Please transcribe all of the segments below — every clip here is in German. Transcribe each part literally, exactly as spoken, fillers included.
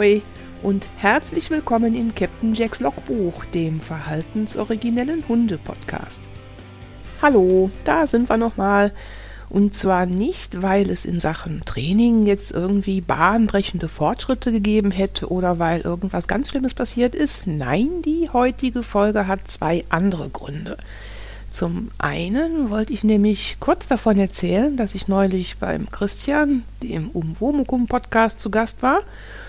Ahoi und herzlich willkommen in Captain Jacks Logbuch, dem verhaltensoriginellen Hunde-Podcast. Hallo, da sind wir nochmal. Und zwar nicht, weil es in Sachen Training jetzt irgendwie bahnbrechende Fortschritte gegeben hätte oder weil irgendwas ganz Schlimmes passiert ist. Nein, die heutige Folge hat zwei andere Gründe. Zum einen wollte ich nämlich kurz davon erzählen, dass ich neulich beim Christian, dem Umwomukum-Podcast, zu Gast war.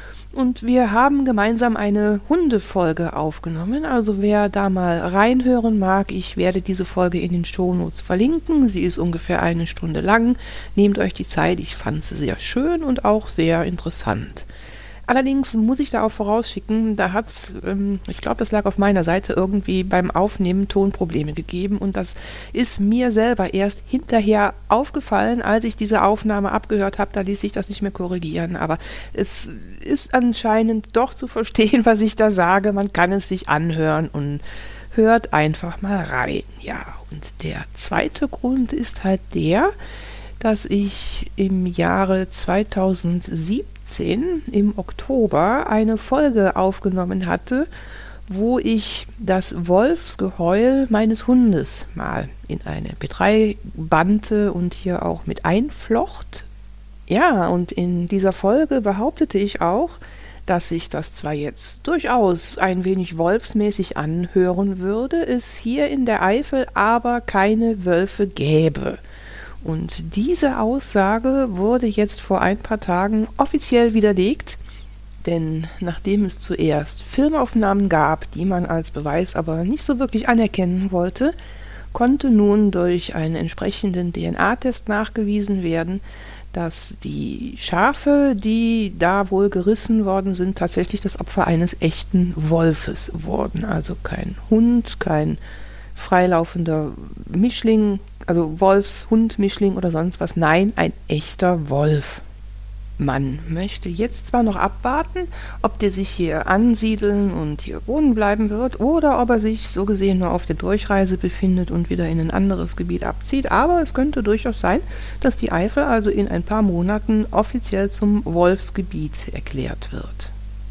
Und wir haben gemeinsam eine Hundefolge aufgenommen. Also wer da mal reinhören mag, ich werde diese Folge in den Shownotes verlinken. Sie ist ungefähr eine Stunde lang. Nehmt euch die Zeit, ich fand sie sehr schön und auch sehr interessant. Allerdings muss ich da auch vorausschicken, da hat es, ähm, ich glaube, das lag auf meiner Seite, irgendwie beim Aufnehmen Tonprobleme gegeben. Und das ist mir selber erst hinterher aufgefallen, als ich diese Aufnahme abgehört habe. Da ließ sich das nicht mehr korrigieren. Aber es ist anscheinend doch zu verstehen, was ich da sage. Man kann es sich anhören und hört einfach mal rein. Ja, und der zweite Grund ist halt der, dass ich im Jahre zweitausendsiebzehn im Oktober eine Folge aufgenommen hatte, wo ich das Wolfsgeheul meines Hundes mal in eine B drei bannte und hier auch mit einflocht. Ja, und in dieser Folge behauptete ich auch, dass sich das zwar jetzt durchaus ein wenig wolfsmäßig anhören würde, es hier in der Eifel aber keine Wölfe gäbe. Und diese Aussage wurde jetzt vor ein paar Tagen offiziell widerlegt, denn nachdem es zuerst Filmaufnahmen gab, die man als Beweis aber nicht so wirklich anerkennen wollte, konnte nun durch einen entsprechenden D N A-Test nachgewiesen werden, dass die Schafe, die da wohl gerissen worden sind, tatsächlich das Opfer eines echten Wolfes wurden. Also kein Hund, kein freilaufender Mischling, also Wolfs-Hund-Mischling oder sonst was. Nein, ein echter Wolf. Man möchte jetzt zwar noch abwarten, ob der sich hier ansiedeln und hier wohnen bleiben wird oder ob er sich so gesehen nur auf der Durchreise befindet und wieder in ein anderes Gebiet abzieht, aber es könnte durchaus sein, dass die Eifel also in ein paar Monaten offiziell zum Wolfsgebiet erklärt wird.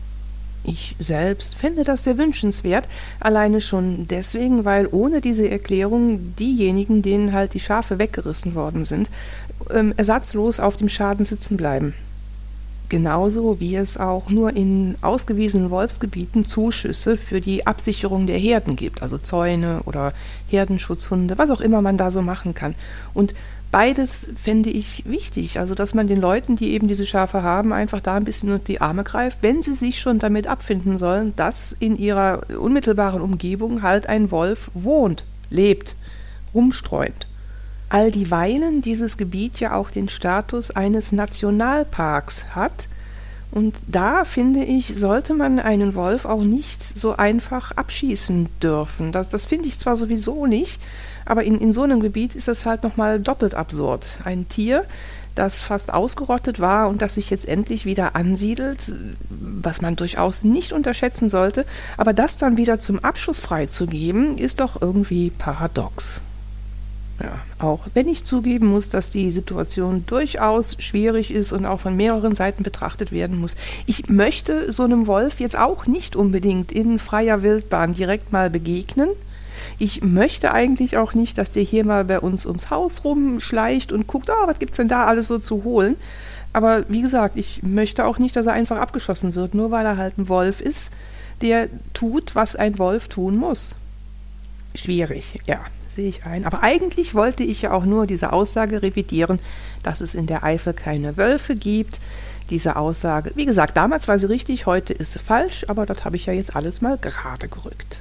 Ich selbst fände das sehr wünschenswert, alleine schon deswegen, weil ohne diese Erklärung diejenigen, denen halt die Schafe weggerissen worden sind, ähm, ersatzlos auf dem Schaden sitzen bleiben. Genauso wie es auch nur in ausgewiesenen Wolfsgebieten Zuschüsse für die Absicherung der Herden gibt, also Zäune oder Herdenschutzhunde, was auch immer man da so machen kann. Und beides fände ich wichtig, also dass man den Leuten, die eben diese Schafe haben, einfach da ein bisschen unter die Arme greift, wenn sie sich schon damit abfinden sollen, dass in ihrer unmittelbaren Umgebung halt ein Wolf wohnt, lebt, rumstreunt. All dieweilen dieses Gebiet ja auch den Status eines Nationalparks hat. Und da, finde ich, sollte man einen Wolf auch nicht so einfach abschießen dürfen. Das, das finde ich zwar sowieso nicht, aber in, in so einem Gebiet ist das halt nochmal doppelt absurd. Ein Tier, das fast ausgerottet war und das sich jetzt endlich wieder ansiedelt, was man durchaus nicht unterschätzen sollte, aber das dann wieder zum Abschuss freizugeben, ist doch irgendwie paradox. Ja, auch wenn ich zugeben muss, dass die Situation durchaus schwierig ist und auch von mehreren Seiten betrachtet werden muss. Ich möchte so einem Wolf jetzt auch nicht unbedingt in freier Wildbahn direkt mal begegnen. Ich möchte eigentlich auch nicht, dass der hier mal bei uns ums Haus rumschleicht und guckt, oh, was gibt's denn da alles so zu holen. Aber wie gesagt, ich möchte auch nicht, dass er einfach abgeschossen wird, nur weil er halt ein Wolf ist, der tut, was ein Wolf tun muss. Schwierig, ja, sehe ich ein. Aber eigentlich wollte ich ja auch nur diese Aussage revidieren, dass es in der Eifel keine Wölfe gibt. Diese Aussage, wie gesagt, damals war sie richtig, heute ist sie falsch, aber das habe ich ja jetzt alles mal gerade gerückt.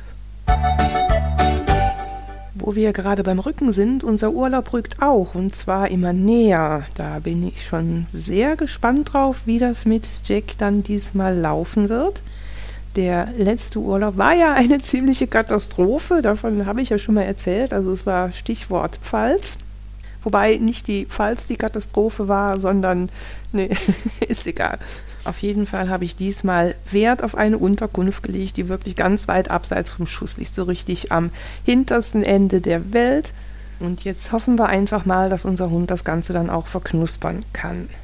Wo wir gerade beim Rücken sind, unser Urlaub rückt auch, und zwar immer näher. Da bin ich schon sehr gespannt drauf, wie das mit Jack dann diesmal laufen wird. Der letzte Urlaub war ja eine ziemliche Katastrophe, davon habe ich ja schon mal erzählt, also es war Stichwort Pfalz. Wobei nicht die Pfalz die Katastrophe war, sondern, nee, ist egal. Auf jeden Fall habe ich diesmal Wert auf eine Unterkunft gelegt, die wirklich ganz weit abseits vom Schuss liegt, so richtig am hintersten Ende der Welt. Und jetzt hoffen wir einfach mal, dass unser Hund das Ganze dann auch verknuspern kann.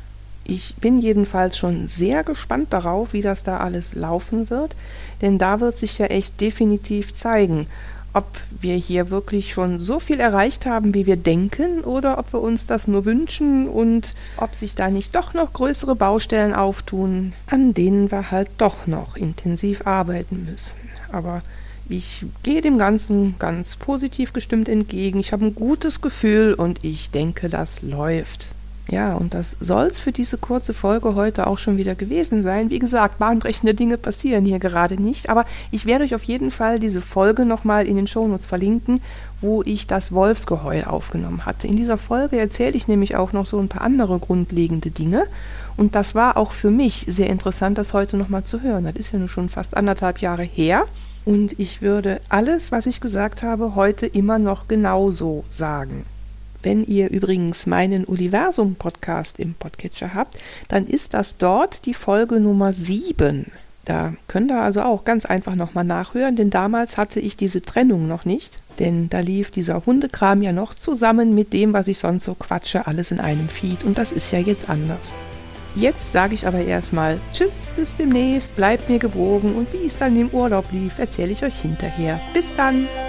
Ich bin jedenfalls schon sehr gespannt darauf, wie das da alles laufen wird, denn da wird sich ja echt definitiv zeigen, ob wir hier wirklich schon so viel erreicht haben, wie wir denken, oder ob wir uns das nur wünschen und ob sich da nicht doch noch größere Baustellen auftun, an denen wir halt doch noch intensiv arbeiten müssen. Aber ich gehe dem Ganzen ganz positiv gestimmt entgegen. Ich habe ein gutes Gefühl und ich denke, das läuft. Ja, und das soll's für diese kurze Folge heute auch schon wieder gewesen sein. Wie gesagt, bahnbrechende Dinge passieren hier gerade nicht, aber ich werde euch auf jeden Fall diese Folge nochmal in den Shownotes verlinken, wo ich das Wolfsgeheul aufgenommen hatte. In dieser Folge erzähle ich nämlich auch noch so ein paar andere grundlegende Dinge und das war auch für mich sehr interessant, das heute nochmal zu hören. Das ist ja nun schon fast anderthalb Jahre her und ich würde alles, was ich gesagt habe, heute immer noch genauso sagen. Wenn ihr übrigens meinen Universum-Podcast im Podcatcher habt, dann ist das dort die Folge Nummer sieben. Da könnt ihr also auch ganz einfach nochmal nachhören, denn damals hatte ich diese Trennung noch nicht. Denn da lief dieser Hundekram ja noch zusammen mit dem, was ich sonst so quatsche, alles in einem Feed. Und das ist ja jetzt anders. Jetzt sage ich aber erstmal Tschüss, bis demnächst, bleibt mir gewogen und wie es dann im Urlaub lief, erzähle ich euch hinterher. Bis dann!